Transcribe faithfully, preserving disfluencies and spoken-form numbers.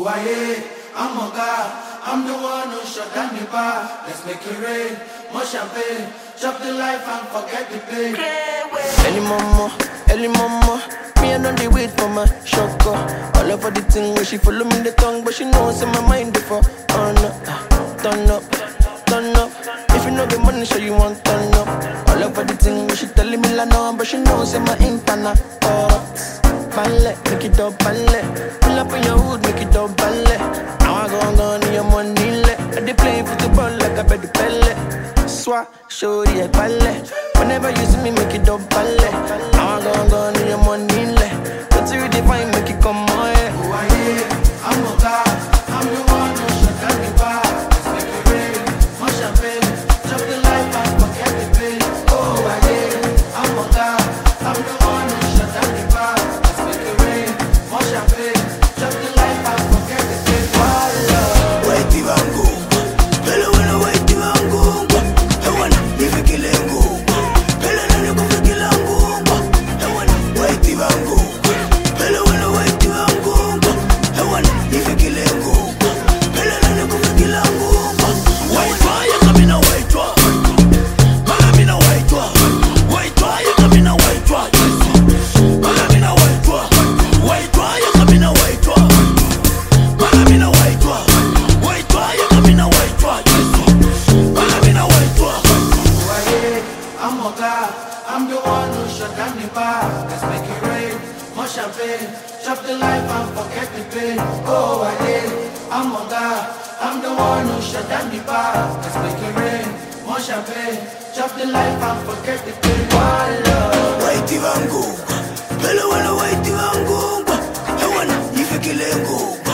Uwaye, I'm a god. I'm the one who shut down the bar. Let's make it rain, more champagne. Chop the life and forget the pain. Early mama, early mama. Me I know the wait for my shocker. All over the thing where she follow me the tongue, but she knows in my mind before. Oh no, turn up, turn up. If you know the money, so you want turn up. All over the thing where she telling me la no, but she knows in my internet. Oh, ballet, make it up, ballet. Pull up in your hood, make it up, ballet. Now I go on, go on your money, let. I dey play football like I bet the pellet. Swat, show the ballet. Whenever you see me, make it up, ballet. Now I go on, go on your money, let. But you define, make it come on, yeah. Who are you? I'm a god. I'm the one who shut down the bar. Let's make it rain, more champagne. Chop the life and forget the pain. Oh, I did. I'm a god. I'm the one who shut down the bar. Let's make it rain, more champagne. Chop the life and forget the pain. Voila. Wait, Ivango. Hello, hello, wait, Ivango. I wanna if you kill him, go. Hello, hello, go for kill him, go. I wanna wait, Ivango. Hello, hello, wait, Ivango. I wanna if you kill him, go. Hello, hello, go for kill him, go. White fire, come in a white truck. I'm in a white truck. White fire, come in a white truck. I'm in a white truck. White fire, come in a white truck. I'm in a white truck. White fire, come in a white truck. I'm in a white truck. Who are you? I'm a god. I'm the one who shut down the bar. Let's make it rain, more champagne. Chop the life and forget the pain. Oh, I did. I'm a god. I'm the one who shut down the bar. Let's make it rain, more champagne. Chop the life and forget the pain. Voila. White Ivango. Hello, hello, white Ivango. I wanna if you kill him, go.